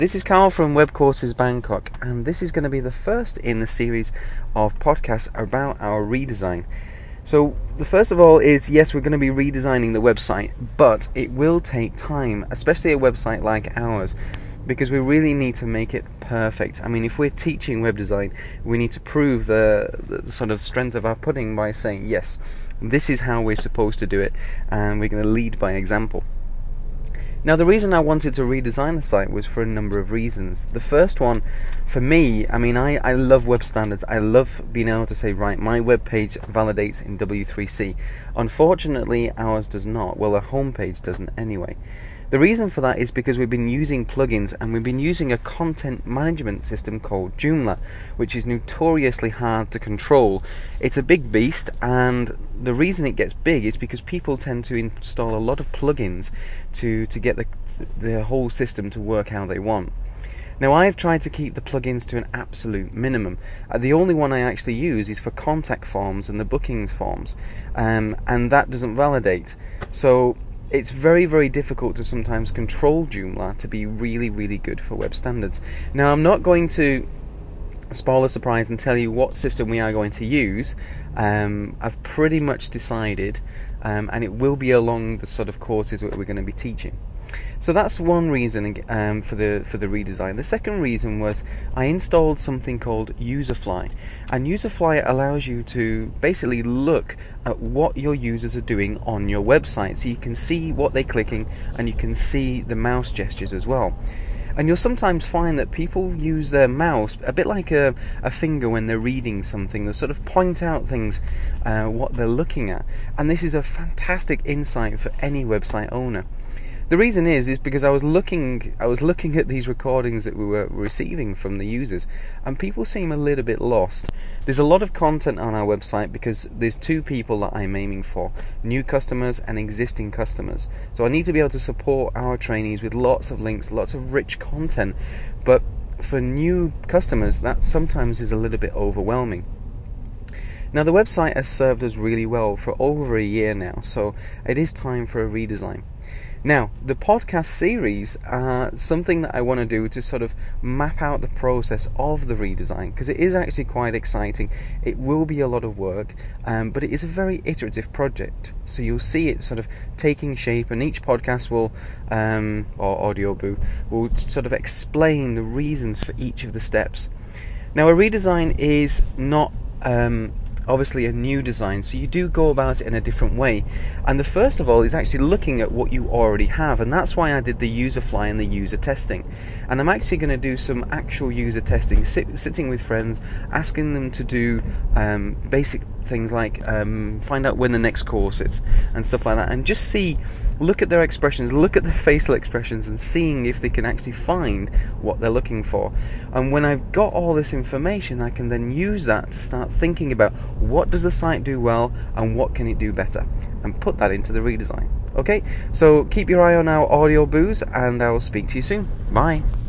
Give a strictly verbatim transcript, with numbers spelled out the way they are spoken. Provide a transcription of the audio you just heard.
This is Carl from Web Courses Bangkok, and this is going to be the first in the series of podcasts about our redesign. So the first of all is, yes, we're going to be redesigning the website, but it will take time, especially a website like ours, because we really need to make it perfect. I mean, if we're teaching web design, we need to prove the, the sort of strength of our pudding by saying, yes, this is how we're supposed to do it, and we're going to lead by example. Now, the reason I wanted to redesign the site was for a number of reasons. The first one, for me, I mean, I, I love web standards. I love being able to say, right, my web page validates in W three C. Unfortunately, ours does not. Well, the homepage doesn't anyway. The reason for that is because we've been using plugins and we've been using a content management system called Joomla, which is notoriously hard to control. It's a big beast, and the reason it gets big is because people tend to install a lot of plugins to, to get the, the whole system to work how they want. Now, I've tried to keep the plugins to an absolute minimum. Uh, the only one I actually use is for contact forms and the bookings forms, um, and that doesn't validate. So it's very, very difficult to sometimes control Joomla to be really, really good for web standards. Now, I'm not going to spoil the surprise and tell you what system we are going to use. Um, I've pretty much decided, um, and it will be along the sort of courses that we're going to be teaching. So that's one reason um, for the for the redesign. The second reason was I installed something called Userfly, and Userfly allows you to basically look at what your users are doing on your website, so you can see what they're clicking and you can see the mouse gestures as well. And you'll sometimes find that people use their mouse a bit like a, a finger when they're reading something. They'll sort of point out things, uh, what they're looking at. And this is a fantastic insight for any website owner. The reason is is because I was looking I was looking at these recordings that we were receiving from the users, and people seem a little bit lost. There's a lot of content on our website because there's two people that I'm aiming for: new customers and existing customers. So I need to be able to support our trainees with lots of links, lots of rich content. But for new customers, that sometimes is a little bit overwhelming. Now, the website has served us really well for over a year now, so it is time for a redesign. Now, the podcast series are something that I want to do to sort of map out the process of the redesign, because it is actually quite exciting. It will be a lot of work, um, but it is a very iterative project. So you'll see it sort of taking shape, and each podcast will, um, or audio boo, will sort of explain the reasons for each of the steps. Now, a redesign is not Um, obviously a new design, so you do go about it in a different way. And the first of all is actually looking at what you already have, and that's why I did the Userfly and the user testing. And I'm actually going to do some actual user testing, sit, sitting with friends, asking them to do um, basic things like um, find out when the next course is and stuff like that, and just see, look at their expressions, look at their facial expressions, and seeing if they can actually find what they're looking for. And when I've got all this information, I can then use that to start thinking about what does the site do well and what can it do better, and put that into the redesign. Okay, so keep your eye on our audio boos, and I'll speak to you soon. Bye.